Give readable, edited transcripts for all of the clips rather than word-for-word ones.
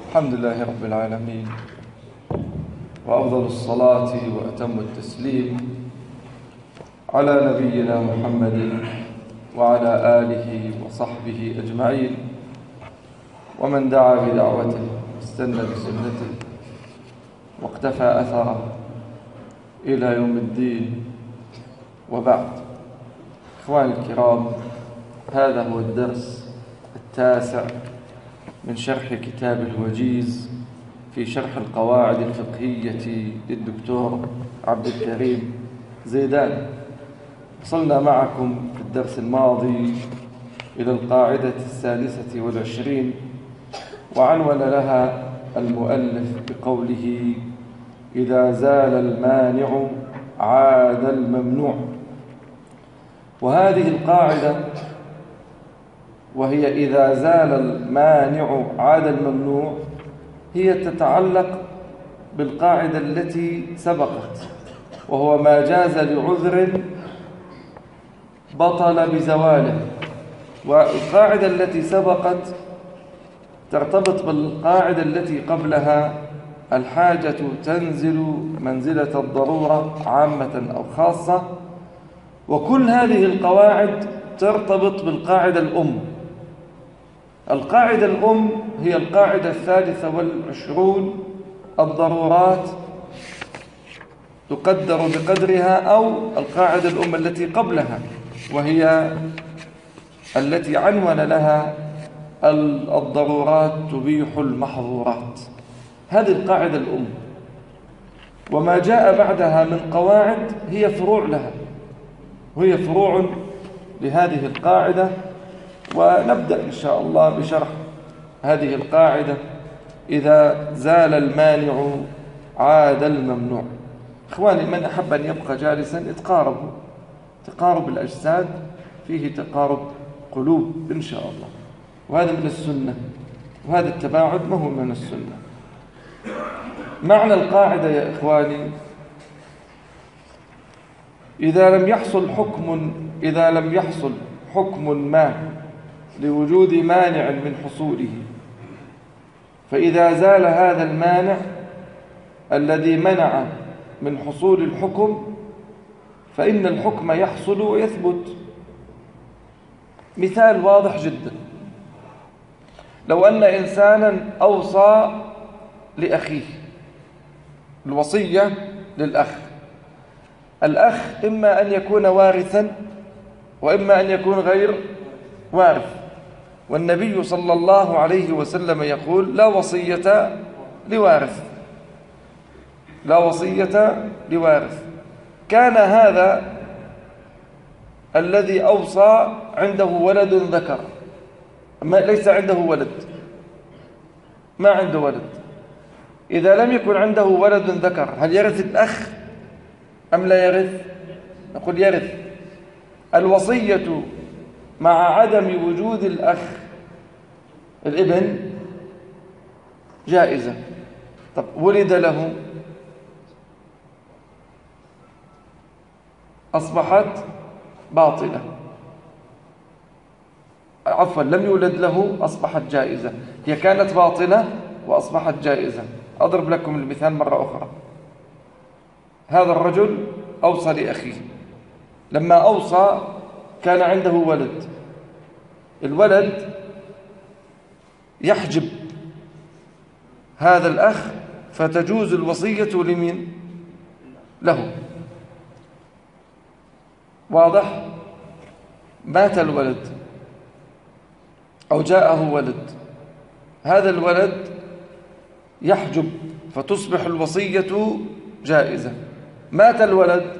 الحمد لله رب العالمين، وأفضل الصلاة وأتم التسليم على نبينا محمد وعلى آله وصحبه أجمعين، ومن دعا بدعوته واستنى بسنته واقتفى أثره إلى يوم الدين. وبعد، إخواني الكرام، هذا هو الدرس التاسع من شرح كتاب الوجيز في شرح القواعد الفقهية للدكتور عبد الكريم زيدان. وصلنا معكم في الدرس الماضي إلى القاعدة 26، وعنون لها المؤلف بقوله: إذا زال المانع عاد الممنوع. وهذه القاعدة وهي إذا زال المانع عاد الممنوع هي تتعلق بالقاعدة التي سبقت، وهو ما جاز لعذر بطل بزواله. والقاعدة التي سبقت ترتبط بالقاعدة التي قبلها: الحاجة تنزل منزلة الضرورة عامة أو خاصة. وكل هذه القواعد ترتبط بالقاعدة الأم. القاعدة الأم هي القاعدة 23: الضرورات تقدر بقدرها، أو القاعدة الأم التي قبلها وهي التي عنون لها: الضرورات تبيح المحظورات. هذه القاعدة الأم، وما جاء بعدها من قواعد هي فروع لها، وهي فروع لهذه القاعدة. ونبدأ إن شاء الله بشرح هذه القاعدة: إذا زال المانع عاد الممنوع. إخواني، من أحب أن يبقى جالسا اتقاربوا، تقارب الأجساد فيه تقارب قلوب إن شاء الله، وهذا من السنة، وهذا التباعد ما هو من السنة. معنى القاعدة يا إخواني: إذا لم يحصل حكم ما لوجود مانع من حصوله، فإذا زال هذا المانع الذي منع من حصول الحكم فإن الحكم يحصل ويثبت. مثال واضح جدا: لو أن إنسانا أوصى لأخيه، الوصية للأخ، الأخ إما أن يكون وارثا وإما أن يكون غير وارث، والنبي صلى الله عليه وسلم يقول: لا وصية لوارث، لا وصية لوارث. كان هذا الذي أوصى عنده ولد ذكر، ليس عنده ولد، ما عنده ولد. إذا لم يكن عنده ولد ذكر، هل يرث الأخ أم لا يرث؟ نقول يرث. الوصية مع عدم وجود الأخ الابن جائزة. طب ولد له، أصبحت باطلة. عفوا، لم يولد له، أصبحت جائزة. هي كانت باطلة وأصبحت جائزة. أضرب لكم المثال مرة أخرى. هذا الرجل أوصى لأخيه، لما أوصى كان عنده ولد، الولد يحجب هذا الأخ، فتجوز الوصية لمن؟ له. واضح؟ مات الولد أو جاءه ولد، هذا الولد يحجب فتصبح الوصية جائزة. مات الولد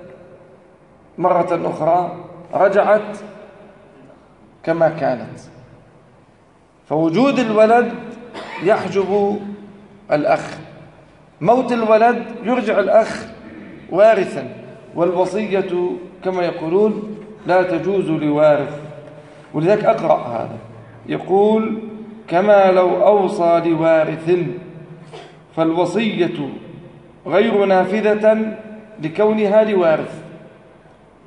مرة أخرى، رجعت كما كانت. فوجود الولد يحجب الأخ، موت الولد يرجع الأخ وارثا، والوصية كما يقولون لا تجوز لوارث. ولذلك أقرأ هذا يقول: كما لو أوصى لوارث فالوصية غير نافذة لكونها لوارث.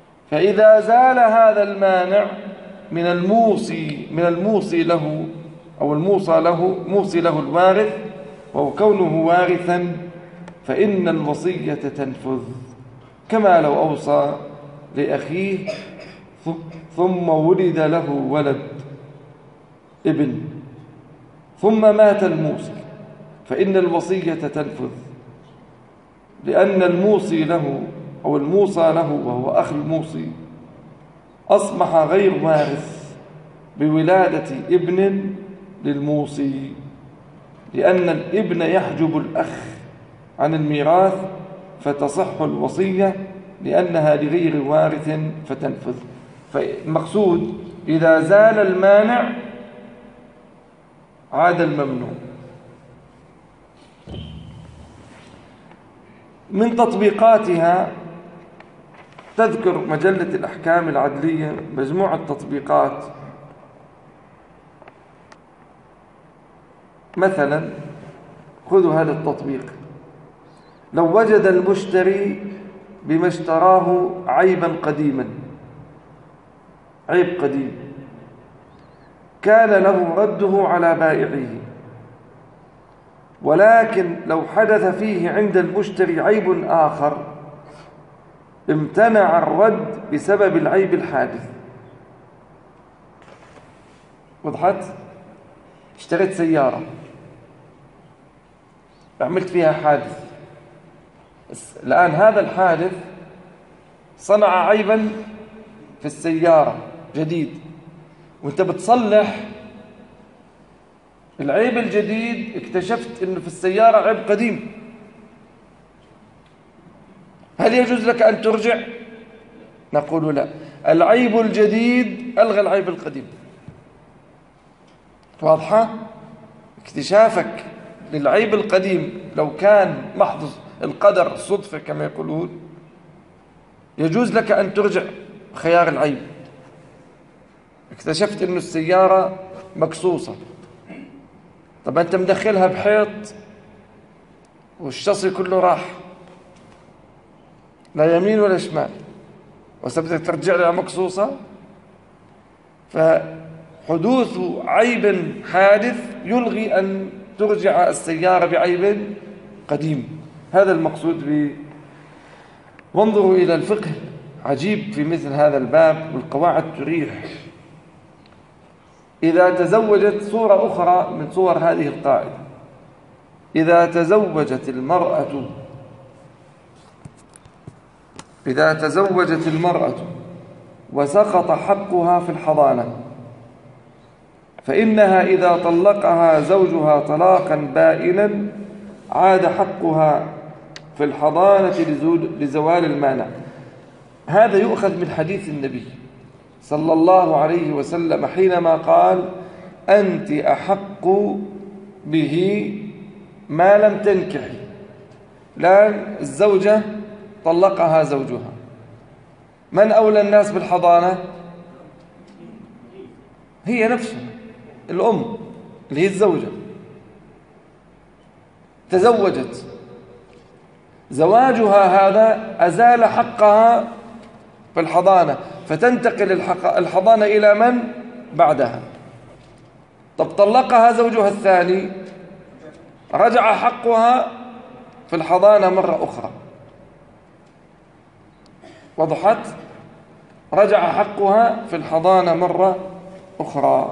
فإذا زال هذا المانع من الموصي له، أو موصي له الوارث، وهو كونه وارثا فإن الوصية تنفذ، كما لو أوصى لأخيه ثم ولد له ولد ابن ثم مات الموصي، فإن الوصية تنفذ، لأن الموصي له أو الموصى له وهو أخ الموصي أصبح غير وارث بولادة ابن للموصي، لأن الابن يحجب الأخ عن الميراث فتصح الوصية لأنها لغير وارث فتنفذ. فالمقصود إذا زال المانع عاد الممنوع. من تطبيقاتها تذكر مجلة الأحكام العدلية مجموعة تطبيقات. مثلا خذوا هذا التطبيق: لو وجد المشتري بما اشتراه عيبا قديما، عيب قديم، كان له رده على بائعه، ولكن لو حدث فيه عند المشتري عيب آخر امتنع الرد بسبب العيب الحادث. وضحت؟ اشتريت سيارة، عملت فيها حادث، الآن هذا الحادث صنع عيبا في السيارة جديد، وانت بتصلح العيب الجديد، اكتشفت انه في السيارة عيب قديم، هل يجوز لك ان ترجع؟ نقول لا، العيب الجديد الغى العيب القديم. واضحة؟ اكتشافك للعيب القديم لو كان محض القدر صدفة كما يقولون، يجوز لك ان ترجع خيار العيب. اكتشفت انه السيارة مقصوصة، طب أنت مدخلها بحيط والشاصي كله راح لا يمين ولا شمال، وسبتك ترجع لها مقصوصة، فحدوث عيب حادث يلغي أن ترجع السيارة بعيب قديم. هذا المقصود به. وانظروا إلى الفقه عجيب في مثل هذا الباب، والقواعد تريح. إذا تزوجت، صورة أخرى من صور هذه القاعدة: إذا تزوجت المرأة وسقط حقها في الحضانة، فإنها إذا طلقها زوجها طلاقا بائنا عاد حقها في الحضانة لزوال المانع. هذا يؤخذ من حديث النبي صلى الله عليه وسلم حينما قال: أنت أحق به ما لم تنكحي. لأن الزوجة طلقها زوجها، من أولى الناس بالحضانة؟ هي نفسها، الأم اللي هي الزوجة. تزوجت، زواجها هذا أزال حقها في الحضانة، فتنتقل الحضانة إلى من بعدها. طب طلقها زوجها الثاني، رجع حقها في الحضانة مرة أخرى. وضحت؟ رجع حقها في الحضانة مرة أخرى.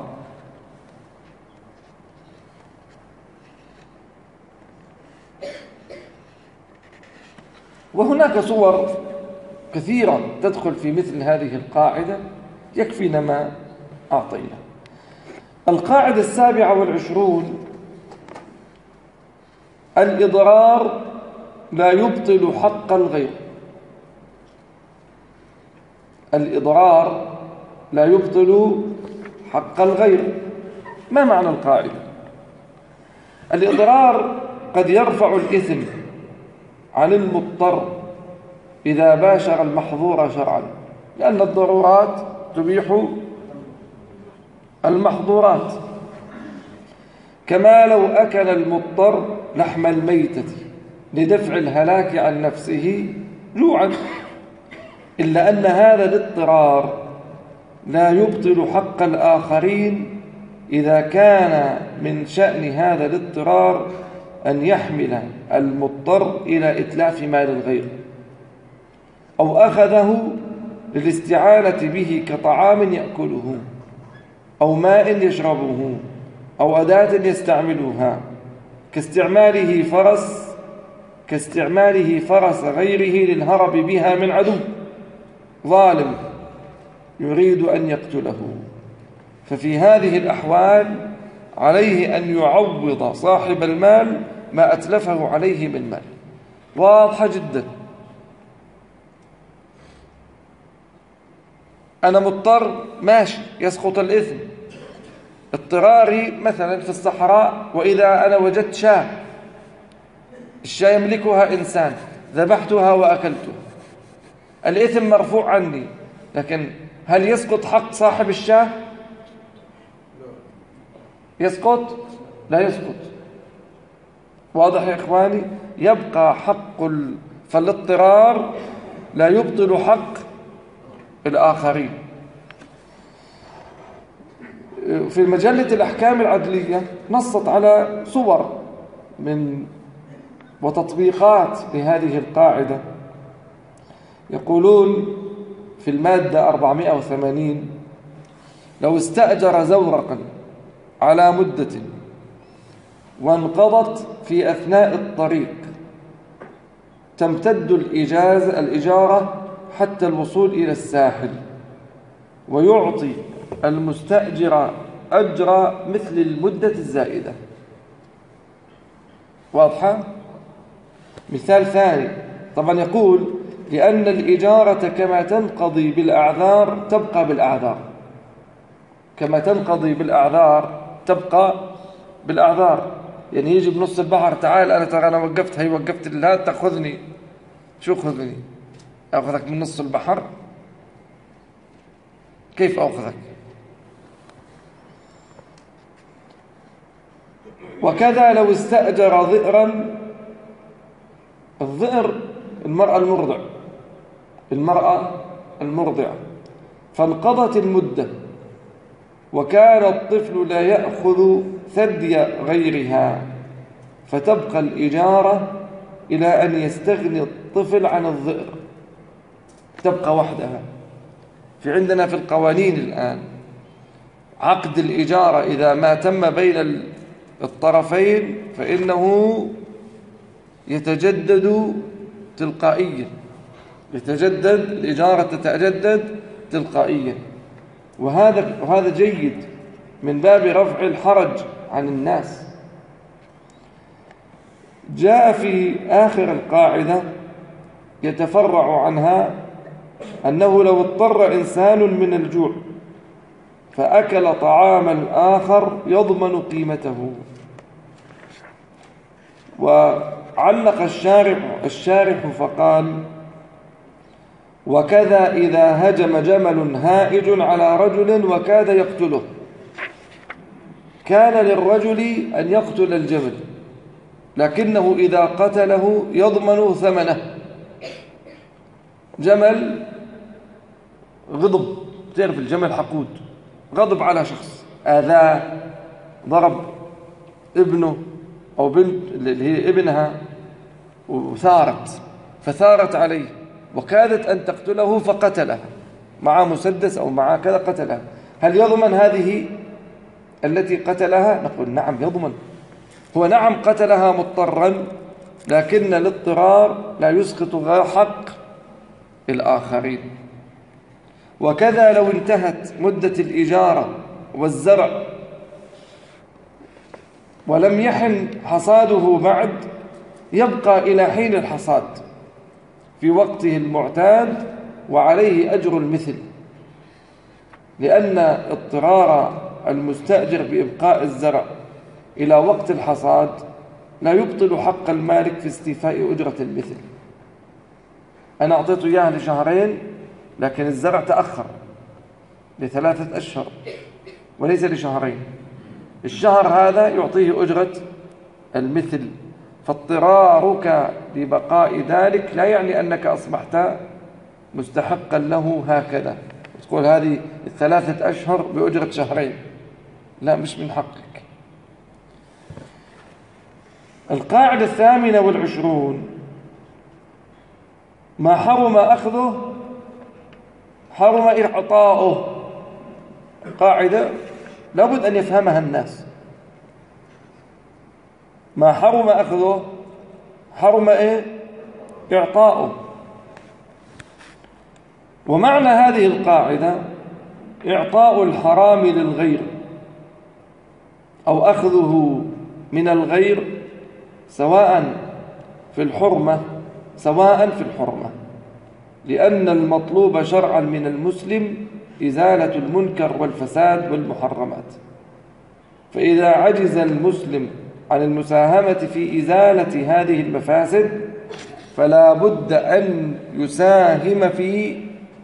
وهناك صور كثيرة تدخل في مثل هذه القاعدة، يكفينا ما أعطينا. القاعدة 27: الإضرار لا يبطل حق الغير. الإضرار لا يبطل حق الغير. ما معنى القاعدة؟ الإضرار قد يرفع الإثم عن المضطر إذا باشر المحظور شرعا، لأن الضرورات تبيح المحظورات، كما لو أكل المضطر لحم الميتة لدفع الهلاك عن نفسه جوعا، إلا أن هذا الاضطرار لا يبطل حق الآخرين إذا كان من شأن هذا الاضطرار أن يحمل المضطر إلى إتلاف مال الغير، أو أخذه للاستعانة به كطعام يأكله، أو ماء يشربه، أو أداة يستعملها، كاستعماله فرس غيره للهرب بها من عدو ظالم يريد أن يقتله. ففي هذه الأحوال عليه أن يعوض صاحب المال ما أتلفه عليه من مال. واضحة جدا. أنا مضطر، ماشي، يسقط الإثم. اضطراري مثلا في الصحراء، وإذا أنا وجدت شاة، الشاة يملكها إنسان، ذبحتها وأكلتها، الإثم مرفوع عني، لكن هل يسقط حق صاحب الشاة؟ يسقط؟ لا يسقط. واضح يا إخواني؟ يبقى فالاضطرار لا يبطل حق الآخرين. في مجلة الأحكام العدلية نصت على صور وتطبيقات لهذه القاعدة. يقولون في المادة 480: لو استأجر زورقا على مدة وانقضت في أثناء الطريق تمتد الإجارة حتى الوصول إلى الساحل، ويعطي المستأجر أجر مثل المدة الزائدة. واضحة؟ مثال ثاني، طبعا يقول: لأن الإجارة كما تنقضي بالأعذار تبقى بالأعذار. كما تنقضي بالأعذار تبقى بالأعذار. يعني يجي بنص البحر: تعال أنا وقفت، هي وقفت، لا تأخذني. شو خذني؟ أخذك من نص البحر؟ كيف أخذك؟ وكذا لو استأجر ذئرا، الذئر المرأة المرضعة، فانقضت المدة وكان الطفل لا يأخذ ثدي غيرها، فتبقى الإجارة إلى أن يستغني الطفل عن الذئر، تبقى وحدها. عندنا في القوانين الآن عقد الإجارة إذا ما تم بين الطرفين فإنه يتجدد تلقائيا، الإجارة تتجدد تلقائيا، وهذا جيد من باب رفع الحرج عن الناس. جاء في آخر القاعدة يتفرع عنها أنه لو اضطر إنسان من الجوع فأكل طعام الآخر يضمن قيمته. وعلق الشارح فقال: وكذا إذا هجم جمل هائج على رجل وكاد يقتله، كان للرجل أن يقتل الجمل، لكنه إذا قتله يضمن ثمنه. جمل غضب، تعرف الجمل حقود، غضب على شخص، آذاه، ضرب ابنه أو بنت اللي هي ابنها، فثارت عليه وكادت أن تقتله فقتلها مع مسدس أو مع كذا، قتلها. هل يضمن هذه التي قتلها؟ نقول نعم يضمن. هو نعم قتلها مضطرا، لكن الاضطرار لا يسقط حق الآخرين. وكذا لو انتهت مدة الإجارة والزرع ولم يحن حصاده بعد، يبقى إلى حين الحصاد في وقته المعتاد وعليه أجر المثل، لأن اضطرار المستأجر بإبقاء الزرع إلى وقت الحصاد لا يبطل حق المالك في استيفاء أجرة المثل. أنا أعطيته إياه لشهرين، لكن الزرع تأخر ل3 أشهر وليس لشهرين، الشهر هذا يعطيه أجرة المثل. فاضطرارك لبقاء ذلك لا يعني أنك أصبحت مستحقا له هكذا، تقول هذه 3 أشهر بأجرة شهرين، لا، مش من حقك. القاعدة 28: ما حرم أخذه حرم إعطاؤه. قاعدة لابد أن يفهمها الناس. ما حرم أخذه حرم إعطاؤه. ومعنى هذه القاعدة إعطاء الحرام للغير أو أخذه من الغير سواء في الحرمة لأن المطلوب شرعا من المسلم إزالة المنكر والفساد والمحرمات. فإذا عجز المسلم عن المساهمة في إزالة هذه المفاسد فلا بد أن يساهم في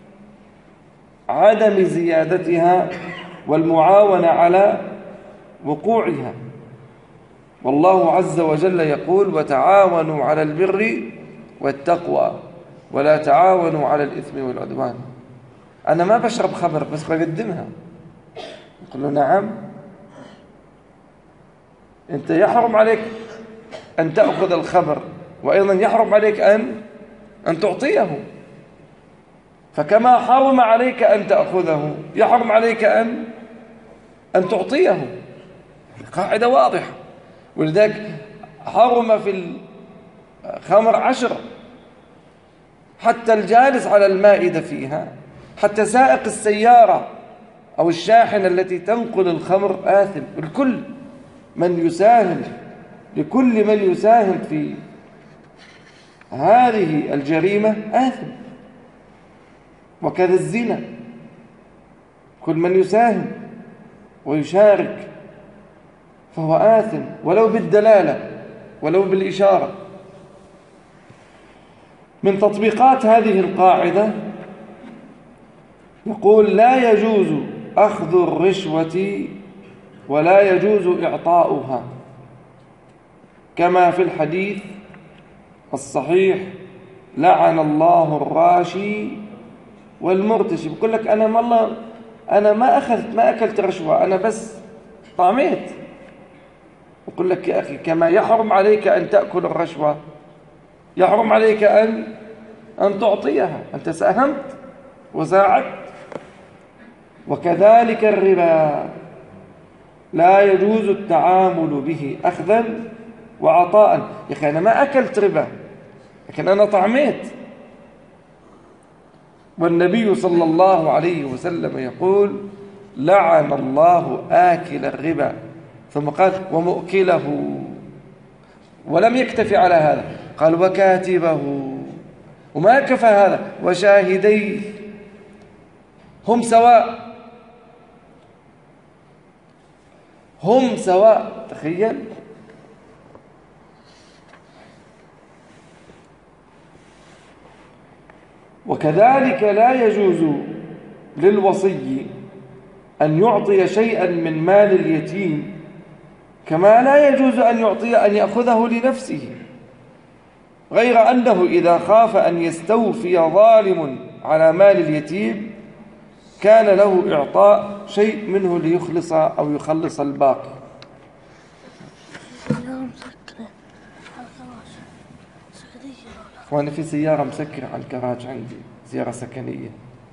عدم زيادتها والمعاونة على وقوعها. والله عز وجل يقول: وتعاونوا على البر والتقوى ولا تعاونوا على الإثم والعدوان. أنا ما بشرب خمر بس بقدمها. يقول له: نعم، أنت يحرم عليك أن تأخذ الخمر، وأيضا يحرم عليك أن تعطيه. فكما حرم عليك أن تأخذه يحرم عليك أن تعطيه. قاعدة واضحة. ولذلك حرم في الخمر 10، حتى الجالس على المائدة فيها، حتى سائق السيارة أو الشاحنة التي تنقل الخمر آثم. لكل من يساهم في هذه الجريمة آثم. وكذا الزنا، كل من يساهم ويشارك فهو آثم، ولو بالدلالة ولو بالإشارة. من تطبيقات هذه القاعدة يقول: لا يجوز أخذ الرشوة ولا يجوز إعطاؤها، كما في الحديث الصحيح: لعن الله الراشي والمرتشي. بقول لك: أنا ما أكلت رشوة، أنا بس طعميت. يقول لك: يا أخي، كما يحرم عليك أن تأكل الرشوة يحرم عليك أن تعطيها. أنت ساهمت وساعدت. وكذلك الربا لا يجوز التعامل به أخذا وعطاء. يا أخي، أنا ما أكلت ربا لكن أنا طعميت. والنبي صلى الله عليه وسلم يقول: لعن الله آكل الربا، ثم قال: ومؤكله. ولم يكتفي على هذا، قال: وكاتبه. وما كفى هذا، وشاهديه. هم سواء. تخيل. وكذلك لا يجوز للوصي أن يعطي شيئا من مال اليتيم، كما لا يجوز أن يأخذه لنفسه، غير أنه إذا خاف أن يستوفي ظالم على مال اليتيم كان له إعطاء شيء منه ليخلص أو يخلص الباقي. وأنا في سيارة مسكرة على الكراج عندي، سيارة سكنية.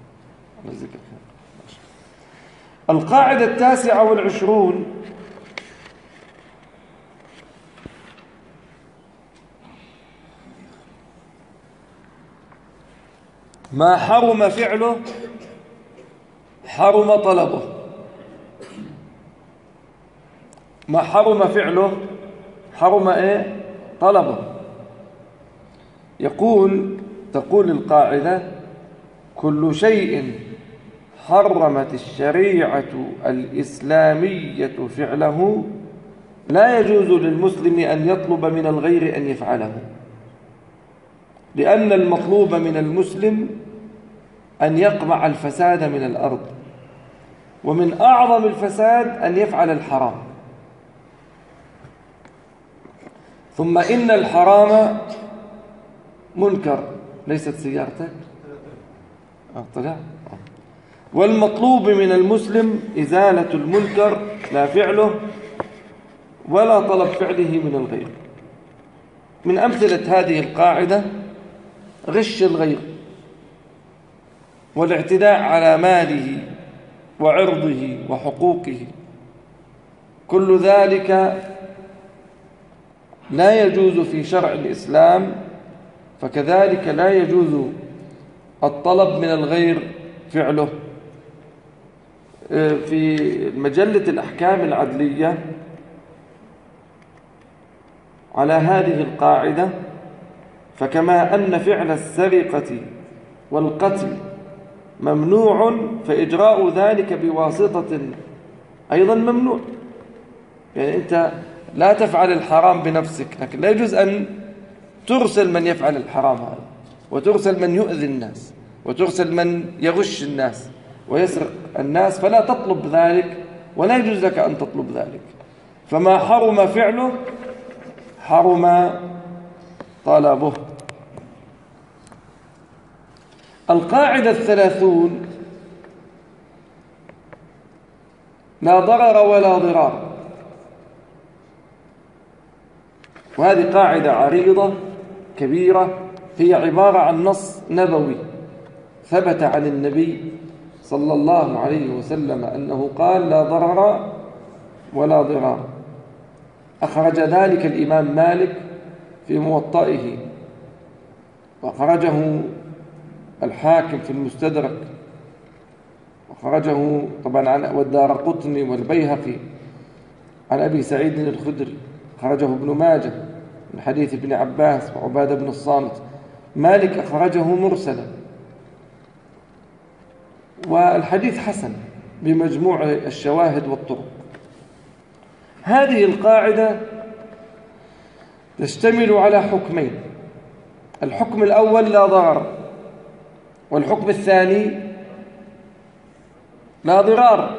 القاعدة 29: ما حرم فعله حرم طلبه. ما حرم فعله حرم طلبه. تقول القاعدة: كل شيء حرمت الشريعة الإسلامية فعله لا يجوز للمسلم أن يطلب من الغير أن يفعله، لأن المطلوب من المسلم أن يقمع الفساد من الأرض، ومن أعظم الفساد أن يفعل الحرام. ثم إن الحرام منكر. ليست سيارتك؟ طلع. والمطلوب من المسلم إزالة المنكر لا فعله ولا طلب فعله من الغير. من أمثلة هذه القاعدة غش الغير والاعتداء على ماله وعرضه وحقوقه، كل ذلك لا يجوز في شرع الإسلام، فكذلك لا يجوز الطلب من الغير فعله. في مجلة الأحكام العدلية على هذه القاعدة: فكما أن فعل السرقة والقتل ممنوع فإجراء ذلك بواسطة أيضا ممنوع. يعني أنت لا تفعل الحرام بنفسك، لكن لا يجوز أن ترسل من يفعل الحرام هذا، وترسل من يؤذي الناس، وترسل من يغش الناس ويسرق الناس، فلا تطلب ذلك ولا يجوز لك أن تطلب ذلك. فما حرم فعله حرم طلبه. القاعدة 30: لا ضرر ولا ضرار. وهذه قاعدة عريضة كبيرة، هي عبارة عن نص نبوي ثبت عن النبي صلى الله عليه وسلم أنه قال: لا ضرر ولا ضرار. أخرج ذلك الإمام مالك في موطئه، وأخرجه الحاكم في المستدرك، وخرجه طبعا عن والدارقطني والبيهقي عن أبي سعيد الخدري، خرجه ابن ماجه من حديث ابن عباس وعبادة بن الصامت. مالك أخرجه مرسلا، والحديث حسن بمجموع الشواهد والطرق. هذه القاعدة تشتمل على حكمين: الحكم الأول لا ضرر، والحكم الثاني لا ضرار.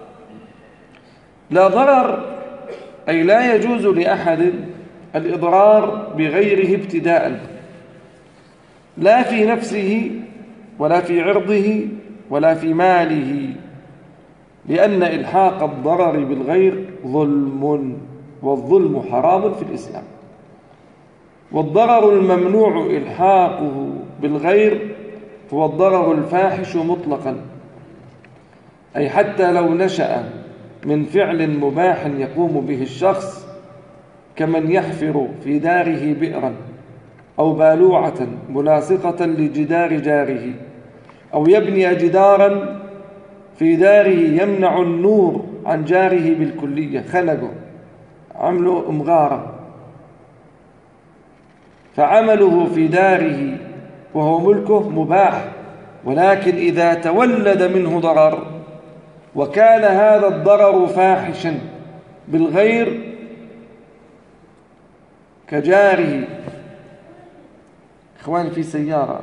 لا ضرر أي لا يجوز لأحد الإضرار بغيره ابتداء، لا في نفسه ولا في عرضه ولا في ماله، لأن إلحاق الضرر بالغير ظلم، والظلم حرام في الإسلام. والضرر الممنوع إلحاقه بالغير هو الضرر الفاحش مطلقا، أي حتى لو نشأ من فعل مباح يقوم به الشخص، كمن يحفر في داره بئرا أو بالوعة ملاصقة لجدار جاره، أو يبني جدارا في داره يمنع النور عن جاره بالكلية، خنقه، عمله مغارة، فعمله في داره وهو ملكه مباح. ولكن إذا تولد منه ضرر وكان هذا الضرر فاحشا بالغير كجاره. إخواني في سيارة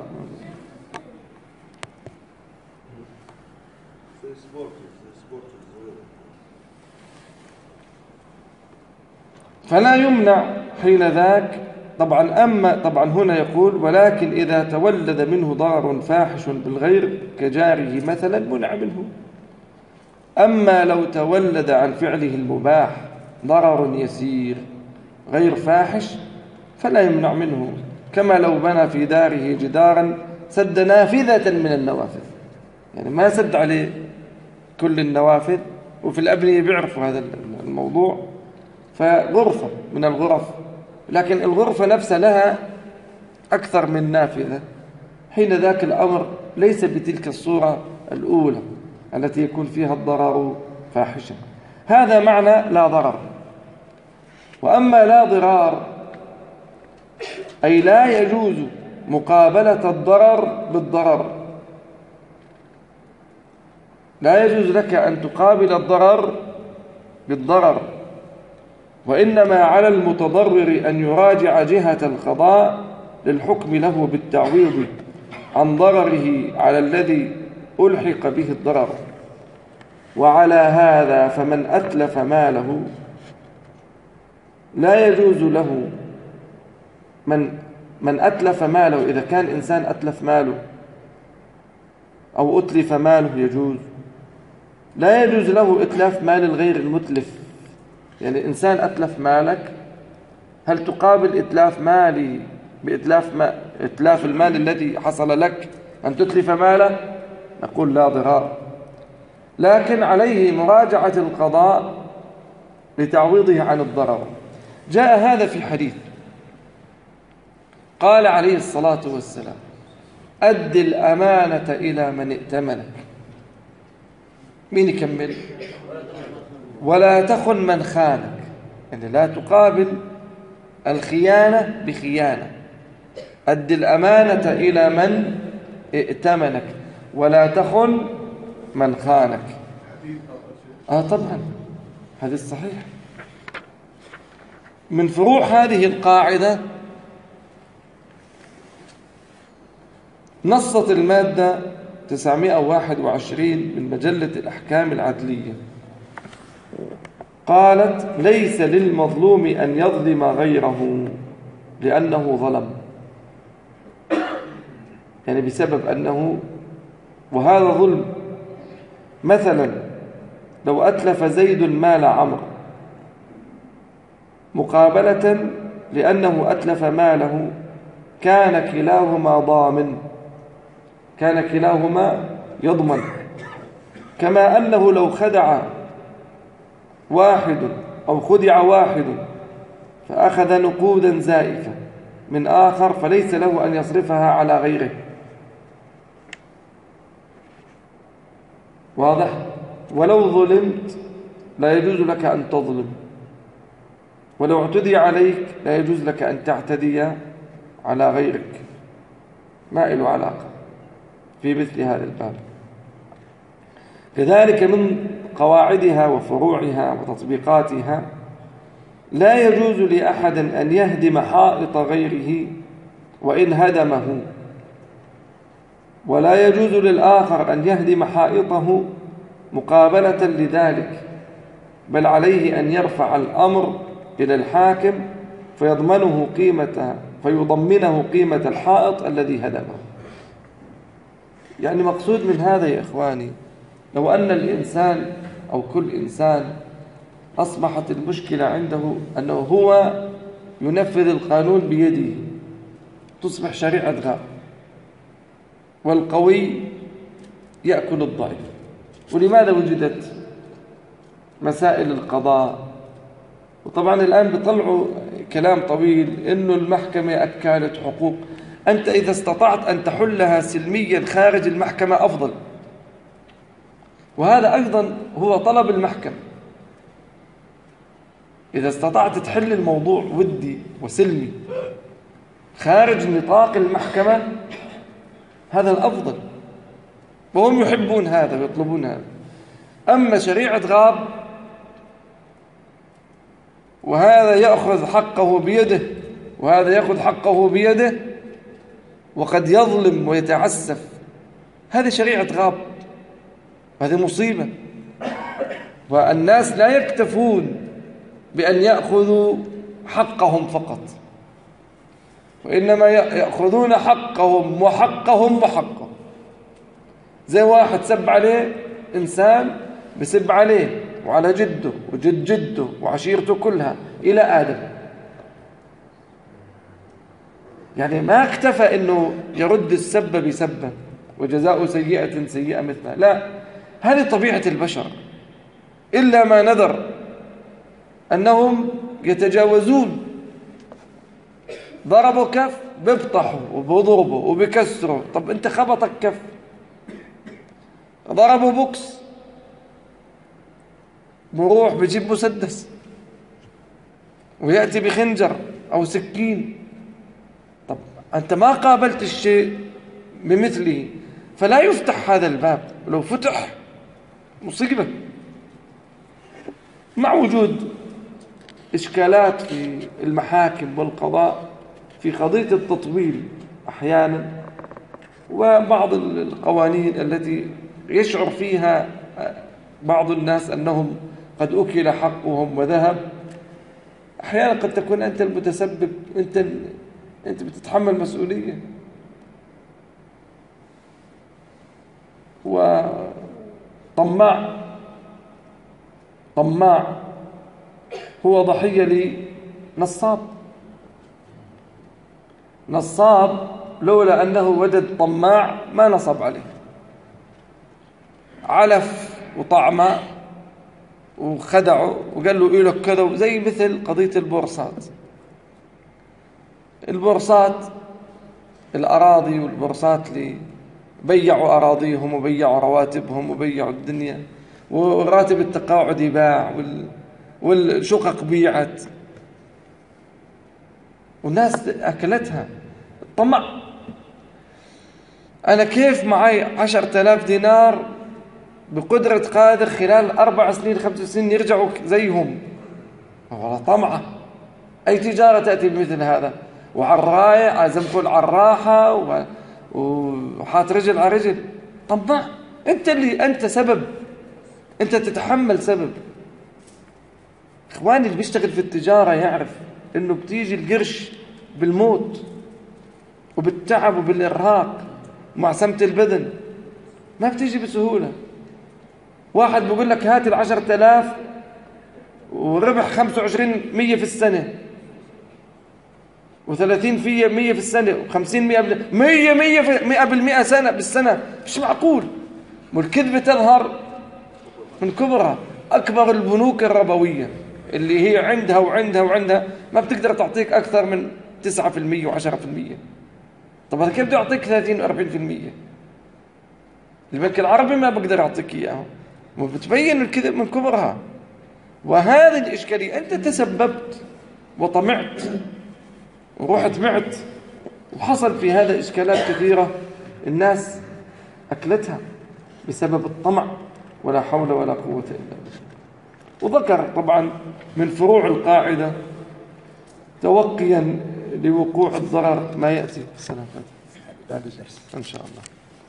فلا يمنع حين ذاك. طبعا هنا يقول: ولكن إذا تولد منه ضرر فاحش بالغير كجاره مثلا منع منه. أما لو تولد عن فعله المباح ضرر يسير غير فاحش فلا يمنع منه، كما لو بنى في داره جدارا سد نافذة من النوافذ، يعني ما سد عليه كل النوافذ، وفي الأبنية بيعرفوا هذا الموضوع، فغرفة من الغرف، لكن الغرفة نفسها لها أكثر من نافذة، حين ذاك الأمر ليس بتلك الصورة الأولى التي يكون فيها الضرر فاحشا. هذا معنى لا ضرر. وأما لا ضرار أي لا يجوز مقابلة الضرر بالضرر، لا يجوز لك أن تقابل الضرر بالضرر، وإنما على المتضرر أن يراجع جهة القضاء للحكم له بالتعويض عن ضرره على الذي ألحق به الضرر. وعلى هذا فمن أتلف ماله لا يجوز له، من أتلف ماله، إذا كان إنسان أتلف ماله أو أتلف ماله يجوز، لا يجوز له إتلاف مال الغير المتلف. يعني إنسان أتلف مالك، هل تقابل إتلاف مالي إتلاف المال الذي حصل لك أن تتلف ماله؟ نقول لا ضرار، لكن عليه مراجعة القضاء لتعويضه عن الضرر. جاء هذا في حديث قال عليه الصلاة والسلام: أد الأمانة إلى من ائتمنك. مين يكمل؟ ولا تخن من خانك. يعني لا تقابل الخيانة بخيانة. أد الأمانة إلى من ائتمنك ولا تخن من خانك. طبعا حديث صحيح. من فروع هذه القاعدة نصت المادة 921 من مجلة الأحكام العدلية، قالت: ليس للمظلوم أن يظلم غيره لأنه ظلم. يعني بسبب أنه، وهذا ظلم. مثلا لو أتلف زيد مال عمرو مقابلة لأنه أتلف ماله، كان كلاهما ضامن، كان كلاهما يضمن. كما أنه لو خدع واحد أو خدع واحد فأخذ نقودا زائفة من آخر فليس له أن يصرفها على غيره. واضح؟ ولو ظلمت لا يجوز لك أن تظلم، ولو اعتدي عليك لا يجوز لك أن تعتدي على غيرك. ما له علاقة في مثل هذا الباب. كذلك من قواعدها وفروعها وتطبيقاتها: لا يجوز لأحد أن يهدم حائط غيره وإن هدمه، ولا يجوز للآخر أن يهدم حائطه مقابلة لذلك، بل عليه أن يرفع الأمر إلى الحاكم فيضمنه قيمة الحائط الذي هدمه. يعني مقصود من هذا يا إخواني، لو أن الإنسان أو كل إنسان أصبحت المشكلة عنده أنه هو ينفذ القانون بيده، تصبح شريعة غاب، والقوي يأكل الضعيف. ولماذا وجدت مسائل القضاء؟ وطبعا الآن بيطلعوا كلام طويل إنه المحكمة أكلت حقوق. أنت إذا استطعت أن تحلها سلميا خارج المحكمة أفضل، وهذا أيضا هو طلب المحكمة. إذا استطعت تحل الموضوع ودي وسلمي خارج نطاق المحكمة هذا الأفضل، وهم يحبون هذا ويطلبون هذا. أما شريعة غاب وهذا يأخذ حقه بيده وهذا يأخذ حقه بيده وقد يظلم ويتعسف، هذه شريعة غاب، هذه مصيبة. والناس لا يكتفون بأن يأخذوا حقهم فقط، وإنما يأخذون حقهم وحقهم وحقه. زي واحد سب عليه إنسان، بسب عليه وعلى جده وجد جده وعشيرته كلها إلى آدم. يعني ما اكتفى أنه يرد السب بسبه وجزاء سيئة سيئة مثلها، لا، هذه طبيعة البشر، إلا ما نذر أنهم يتجاوزون. ضربوا كف بيبطحوا وبيضربوا وبيكسروا. طب أنت خبطك كف. ضربوا بوكس، بروح بجيب مسدس ويأتي بخنجر أو سكين. طب أنت ما قابلت الشيء بمثله، فلا يفتح هذا الباب. لو فتح مصيبة، مع وجود إشكالات في المحاكم والقضاء في قضية التطويل أحيانا، وبعض القوانين التي يشعر فيها بعض الناس أنهم قد أكل حقهم وذهب. أحيانا قد تكون أنت المتسبب، أنت بتتحمل مسؤولية. وطماع طماع هو ضحية لنصاب. نصاب لولا أنه وجد طماع ما نصب عليه، علف وطعمه وخدعه وقال له إيه لك كذا، زي مثل قضية البورصات. البورصات الأراضي والبورصات اللي بيعوا أراضيهم وبيعوا رواتبهم وبيعوا الدنيا، وراتب التقاعد يباع والشقق بيعت والناس أكلتها. الطمع. أنا كيف معي 10,000 دينار بقدرة قادر خلال 4 سنين 5 سنين يرجعوا زيهم؟ والله طمعة. أي تجارة تأتي بمثل هذا؟ وعراية زمكل عراحة وحات رجل على رجل. طمع. أنت سبب، أنت تتحمل سبب. إخواني اللي بيشتغل في التجارة يعرف إنه بتيجي القرش بالموت وبالتعب وبالإرهاق ومعصمة البدن، ما بتيجي بسهولة. واحد بيقول لك هات 10,000 وربح 25% في السنة، و30% في السنة، و50 100% سنة بالسنة. مش معقول. والكذبة تظهر من كبرها. أكبر البنوك الربوية اللي هي عندها وعندها وعندها ما بتقدر تعطيك أكثر من 9% و10%. طب هذا كيف بده يعطيك 30 و40%؟ البنك العربي ما بقدر يعطيك إياه. وبتبين الكذب من كبرها. وهذه الإشكالية، أنت تسببت وطمعت ورحت معت، وحصل في هذا إشكالات كثيرة الناس أكلتها بسبب الطمع. ولا حول ولا قوة إلا بالله. وذكر طبعا من فروع القاعدة توقيا لوقوع الضرر ما يأتي في السنة إن شاء الله.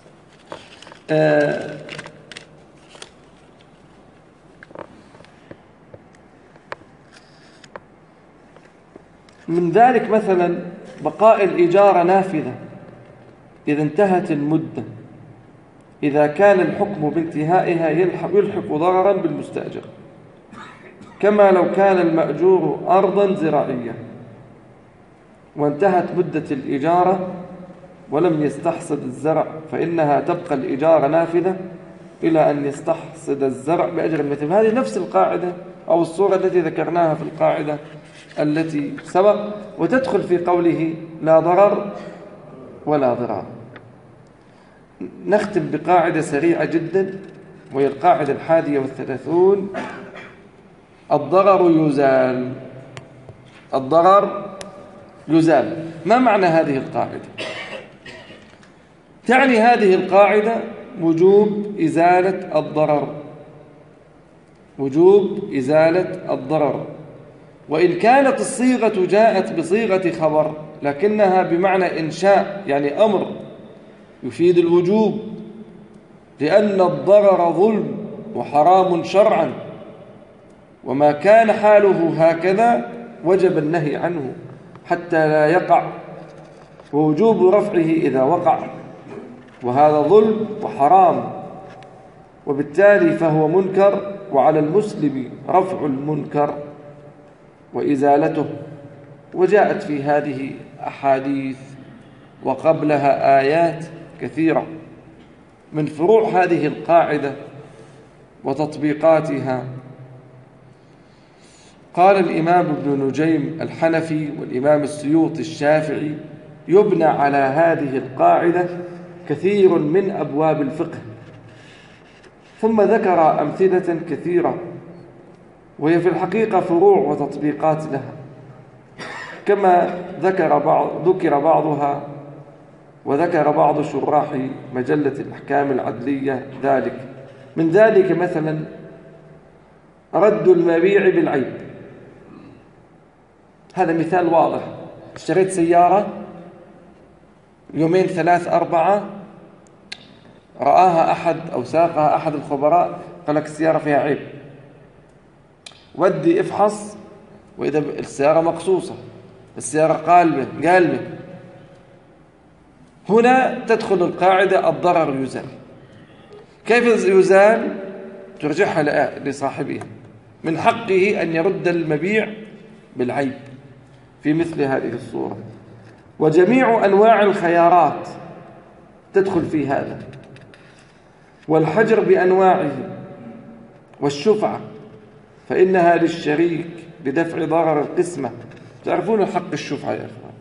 من ذلك مثلا بقاء الإجارة نافذة إذا انتهت المدة، إذا كان الحكم بانتهائها يلحق ضررا بالمستأجر، كما لو كان المأجور أرضا زراعية وانتهت مدة الإجارة ولم يستحصد الزرع، فإنها تبقى الإجارة نافذة إلى أن يستحصد الزرع بأجر المثل. هذه نفس القاعدة أو الصورة التي ذكرناها في القاعدة التي سبق، وتدخل في قوله لا ضرر ولا ضرار. نختم بقاعدة سريعة جدا، وهي القاعدة 31. الضرر يزال. الضرر يزال. ما معنى هذه القاعدة؟ تعني هذه القاعدة وجوب إزالة الضرر. وجوب إزالة الضرر. وإن كانت الصيغة جاءت بصيغة خبر لكنها بمعنى إنشاء، يعني أمر يفيد الوجوب، لأن الضرر ظلم وحرام شرعا، وما كان حاله هكذا وجب النهي عنه حتى لا يقع، ووجوب رفعه إذا وقع، وهذا ظلم وحرام، وبالتالي فهو منكر، وعلى المسلم رفع المنكر وإزالته. وجاءت في هذه أحاديث وقبلها آيات كثيرة. من فروع هذه القاعدة وتطبيقاتها قال الإمام ابن نجيم الحنفي والإمام السيوطي الشافعي: يبنى على هذه القاعدة كثير من أبواب الفقه. ثم ذكر أمثلة كثيرة، وهي في الحقيقة فروع وتطبيقات لها، كما ذكر بعضها، وذكر بعض شراح مجلة الأحكام العدلية ذلك. من ذلك مثلا رد المبيع بالعيب. هذا مثال واضح. اشتريت سيارة 2 3 4، رآها أحد أو ساقها أحد الخبراء، قال لك السيارة فيها عيب، ودي افحص، وإذا السيارة مقصوصة، السيارة قالبة، هنا تدخل القاعدة الضرر يزال. كيف يزال؟ ترجعها لصاحبها. من حقه أن يرد المبيع بالعيب في مثل هذه الصورة. وجميع أنواع الخيارات تدخل في هذا، والحجر بأنواعه، والشفعة فإنها للشريك لدفع ضرر القسمة. تعرفون حق الشفعة يا أخوان.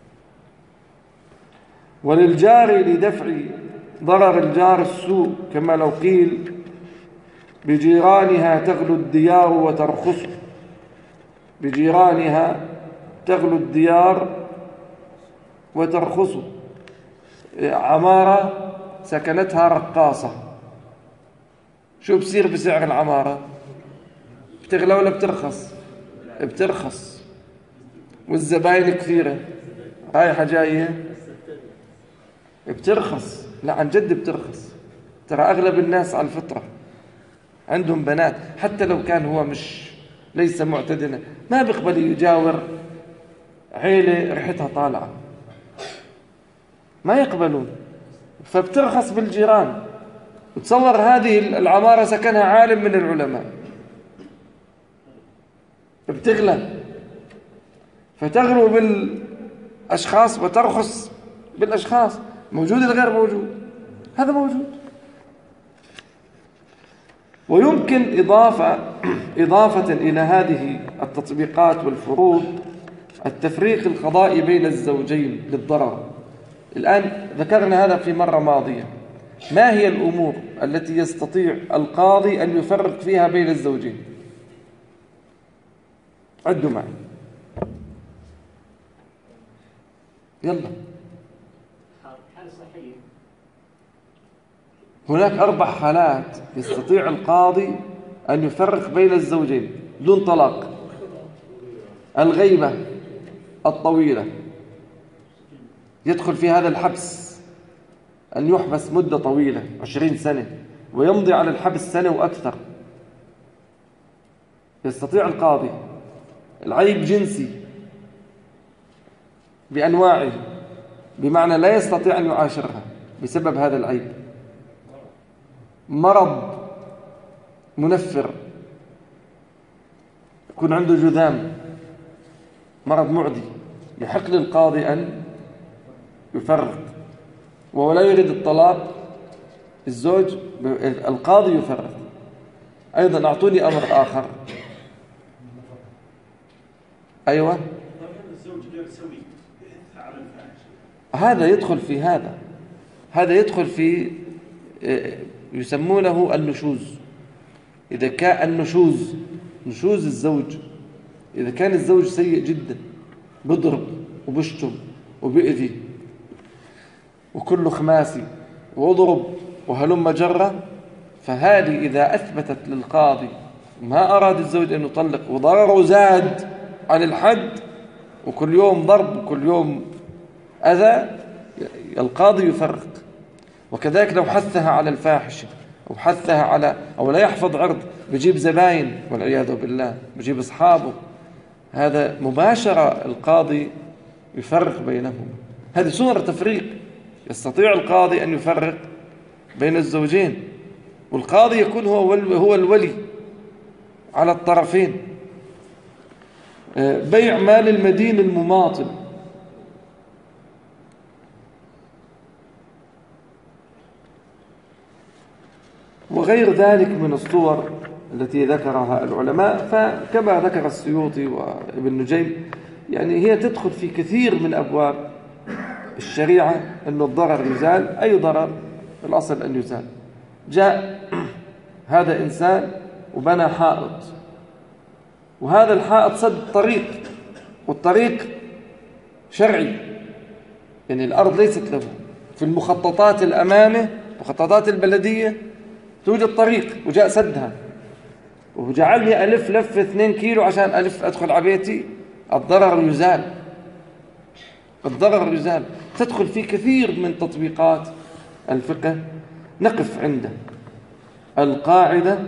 وللجار لدفع ضرر الجار السوء، كما لو قيل بجيرانها تغلو الديار وترخص. بجيرانها تغلو الديار وترخص. عمارة سكنتها رقاصة، شو بصير بسعر العمارة؟ بتغلى ولا بترخص؟ بترخص، والزباين كثيرة رايحة جاية بترخص. لا عن جد بترخص. ترى أغلب الناس على الفطرة عندهم بنات، حتى لو كان هو ليس معتدنا، ما بيقبل يجاور عيلة ريحتها طالعة، ما يقبلون، فبترخص بالجيران. وتصور هذه العمارة سكنها عالم من العلماء، بتغلى، فتغلو بالأشخاص وترخص بالأشخاص. موجود الغير موجود، هذا موجود. ويمكن إضافة إلى هذه التطبيقات والفروض التفريق القضائي بين الزوجين للضرر. الآن ذكرنا هذا في مرة ماضية. ما هي الأمور التي يستطيع القاضي أن يفرق فيها بين الزوجين؟ عدوا معي يلا. هناك 4 حالات يستطيع القاضي أن يفرق بين الزوجين دون طلاق. الغيبة الطويلة يدخل في هذا الحبس، أن يحبس مدة طويلة 20 سنة ويمضي على الحبس سنة وأكثر، يستطيع القاضي. العيب جنسي بأنواعه، بمعنى لا يستطيع أن يعاشرها بسبب هذا العيب. مرض منفر، يكون عنده جذام، مرض معدي، يحق للقاضي أن يفرق. وهو لا يريد الطلاق الزوج، القاضي يفرق. أيضا أعطوني أمر آخر. أيوة، هذا يدخل في هذا يدخل في يسمونه النشوز. إذا كان نشوز الزوج، إذا كان الزوج سيء جدا، بضرب وبشتم وبئذي وكله خماسي واضرب وهلم جرة، فهذه إذا أثبتت للقاضي ما أراد الزوج أن يطلق وضرره زاد عن الحد، وكل يوم ضرب وكل يوم أذى، القاضي يفرق. وكذلك لو حثها على الفاحشة أو حثها على أو لا يحفظ عرض، بيجيب زباين والعياذ بالله، بيجيب أصحابه، هذا مباشرة القاضي يفرق بينهم. هذه صورة تفريق. يستطيع القاضي أن يفرق بين الزوجين، والقاضي يكون هو الولي على الطرفين. بيع مال المدين المماطل، وغير ذلك من الصور التي ذكرها العلماء. فكما ذكر السيوطي وابن نجيم، يعني هي تدخل في كثير من أبواب الشريعة أن الضرر يزال، أي ضرر الأصل أن يزال. جاء هذا إنسان وبنى حائط، وهذا الحائط سد طريق، والطريق شرعي، يعني الأرض ليست له. في المخططات الأمامة، مخططات البلدية، توجد طريق وجاء سدها وجعلني ألف لفة 2 كيلو عشان أدخل على بيتي. الضرر يزال، الضرر يزال. تدخل في كثير من تطبيقات الفقه. نقف عنده. القاعدة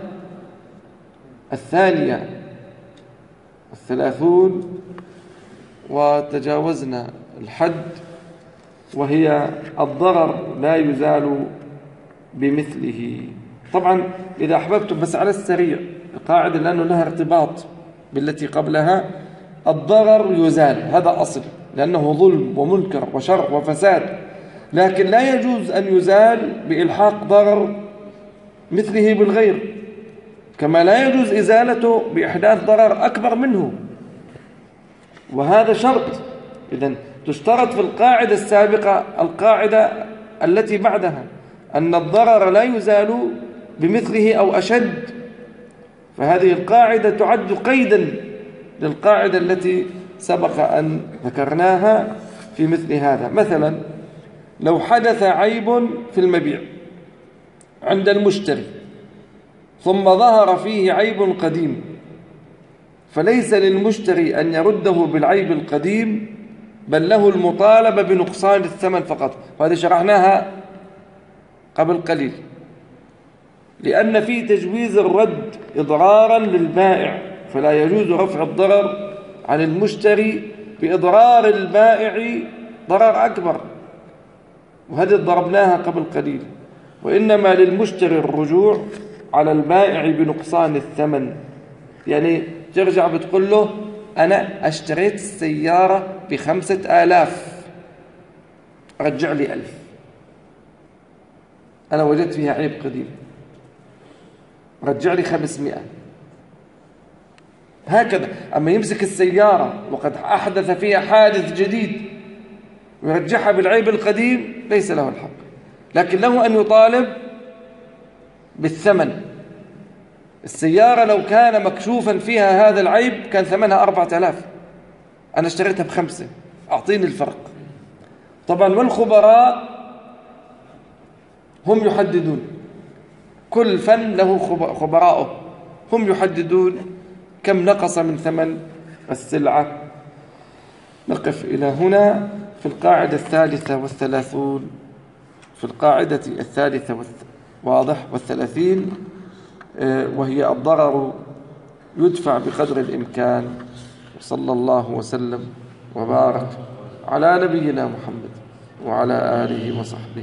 32 وتجاوزنا الحد، وهي الضرر لا يزال بمثله. طبعا إذا أحببتم بس على السريع القاعدة لأنه لها ارتباط بالتي قبلها، الضرر يزال، هذا أصل، لأنه ظلم ومنكر وشر وفساد، لكن لا يجوز أن يزال بإلحاق ضرر مثله بالغير، كما لا يجوز إزالته بإحداث ضرر أكبر منه، وهذا شرط. إذن تشترط في القاعدة السابقة القاعدة التي بعدها أن الضرر لا يزال بمثله أو أشد، فهذه القاعدة تعد قيدا للقاعدة التي سبق أن ذكرناها في مثل هذا. مثلا لو حدث عيب في المبيع عند المشتري ثم ظهر فيه عيب قديم، فليس للمشتري أن يرده بالعيب القديم، بل له المطالبة بنقصان الثمن فقط، وهذه شرحناها قبل قليل، لأن في تجويز الرد إضرارا للبائع، فلا يجوز رفع الضرر عن المشتري بإضرار البائع ضرر أكبر، وهذه ضربناها قبل قليل. وإنما للمشتري الرجوع على البائع بنقصان الثمن، يعني ترجع بتقول له أنا اشتريت السيارة ب5,000، رجع لي 1,000، أنا وجدت فيها عيب قديم، رجع لي 500. هكذا. أما يمسك السيارة وقد أحدث فيها حادث جديد ويرجعها بالعيب القديم ليس له الحق، لكن له أن يطالب بالثمن. السيارة لو كان مكشوفا فيها هذا العيب كان ثمنها 4,000، أنا اشتريتها ب5، أعطيني الفرق. طبعا والخبراء هم يحددون، كل فن له خبراءه، هم يحددون كم نقص من ثمن السلعة. نقف إلى هنا في القاعدة 33 في القاعدة 33 وهي الضرر يدفع بقدر الإمكان. وصلى الله وسلم وبارك على نبينا محمد وعلى آله وصحبه.